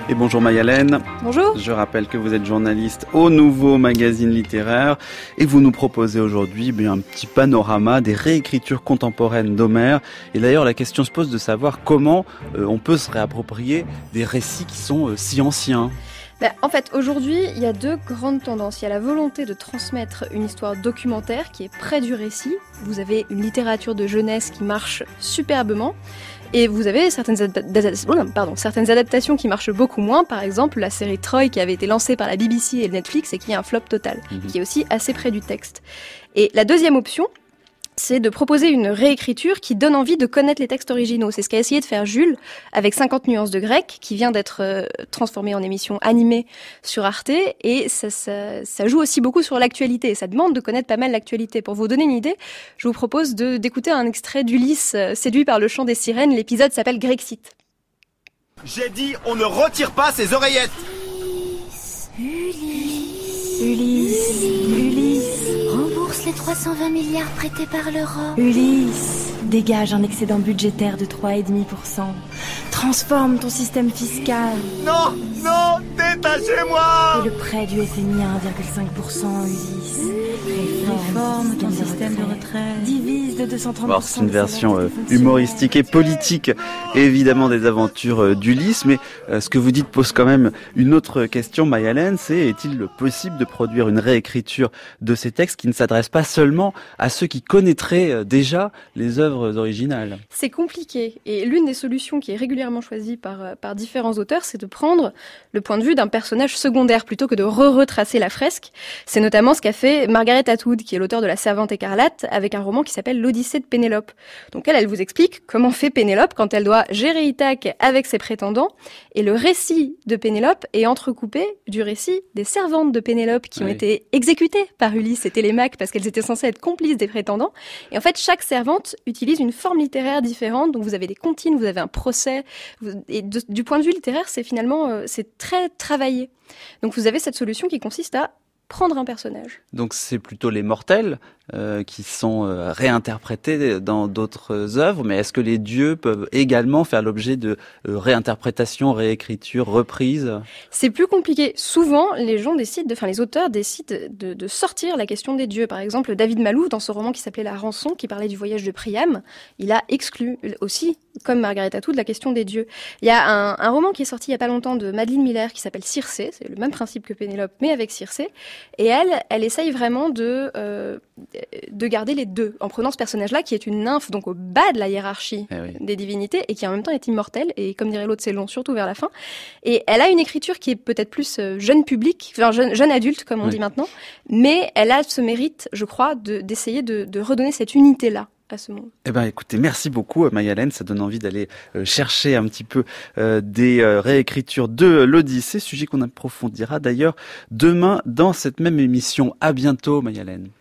Et bonjour Mayalène. Bonjour. Je rappelle que vous êtes journaliste au Nouveau Magazine Littéraire et vous nous proposez aujourd'hui un petit panorama des réécritures contemporaines d'Homère. Et d'ailleurs, la question se pose de savoir comment on peut se réapproprier des récits qui sont si anciens. En fait, aujourd'hui, il y a deux grandes tendances. Il y a la volonté de transmettre une histoire documentaire qui est près du récit. Vous avez une littérature de jeunesse qui marche superbement. Et vous avez certaines adaptations qui marchent beaucoup moins. Par exemple, la série Troy qui avait été lancée par la BBC et le Netflix et qui est un flop total, qui est aussi assez près du texte. Et la deuxième option, c'est de proposer une réécriture qui donne envie de connaître les textes originaux. C'est ce qu'a essayé de faire Jules avec 50 nuances de grec, qui vient d'être transformé en émission animée sur Arte, et ça joue aussi beaucoup sur l'actualité. Ça demande de connaître pas mal l'actualité. Pour vous donner une idée, je vous propose d'écouter un extrait d'Ulysse séduit par le chant des sirènes. L'épisode s'appelle Grexit. J'ai dit, on ne retire pas ses oreillettes. Ulysse, rembourse les 320 milliards prêtés par l'Europe. Ulysse, dégage un excédent budgétaire de 3,5%. Transforme ton système fiscal. Non, détachez-moi. Et le prêt du FMI à 1,5%, Ulysse. Réforme ton système de retraite. Divise de 230%. Alors, c'est une version humoristique et politique, évidemment, des aventures d'Ulysse. Mais ce que vous dites pose quand même une autre question, Mayalène. Est-il possible de produire une réécriture de ces textes qui ne s'adressent pas seulement à ceux qui connaîtraient déjà les œuvres originales? C'est compliqué. Et l'une des solutions qui est régulièrement choisie par différents auteurs, c'est de prendre le point de vue d'un personnage secondaire plutôt que de retracer la fresque. C'est notamment ce qu'a fait Margaret Atwood, qui est l'auteur de La Servante écarlate, avec un roman qui s'appelle L'Odyssée de Pénélope. Donc elle vous explique comment fait Pénélope quand elle doit gérer Ithaque avec ses prétendants. Et le récit de Pénélope est entrecoupé du récit des servantes de Pénélope qui ont été exécutées par Ulysse et Télémaque parce qu'elles étaient censées être complices des prétendants. Et en fait, chaque servante utilise une forme littéraire différente. Donc vous avez des comptines, vous avez un procès. Et du point de vue littéraire, c'est très travaillé. Donc vous avez cette solution qui consiste à prendre un personnage. Donc c'est plutôt les mortels qui sont réinterprétés dans d'autres œuvres, mais est-ce que les dieux peuvent également faire l'objet de réinterprétations, réécritures, reprises? C'est plus compliqué. Souvent, les auteurs décident de sortir la question des dieux. Par exemple, David Malouf, dans ce roman qui s'appelait La Rançon, qui parlait du voyage de Priam, il a exclu aussi, comme Margaret Atwood, la question des dieux. Il y a un roman qui est sorti il y a pas longtemps de Madeleine Miller qui s'appelle Circé, c'est le même principe que Pénélope, mais avec Circé. Et elle essaye vraiment de garder les deux, en prenant ce personnage-là qui est une nymphe, donc au bas de la hiérarchie des divinités, et qui en même temps est immortelle, et comme dirait l'autre, c'est long, surtout vers la fin. Et elle a une écriture qui est peut-être plus jeune public, enfin jeune adulte, comme on dit maintenant, mais elle a ce mérite, je crois, d'essayer de redonner cette unité-là à ce monde. Écoutez, merci beaucoup Mayalène, ça donne envie d'aller chercher un petit peu des réécritures de l'Odyssée, sujet qu'on approfondira d'ailleurs demain dans cette même émission. À bientôt Mayalène.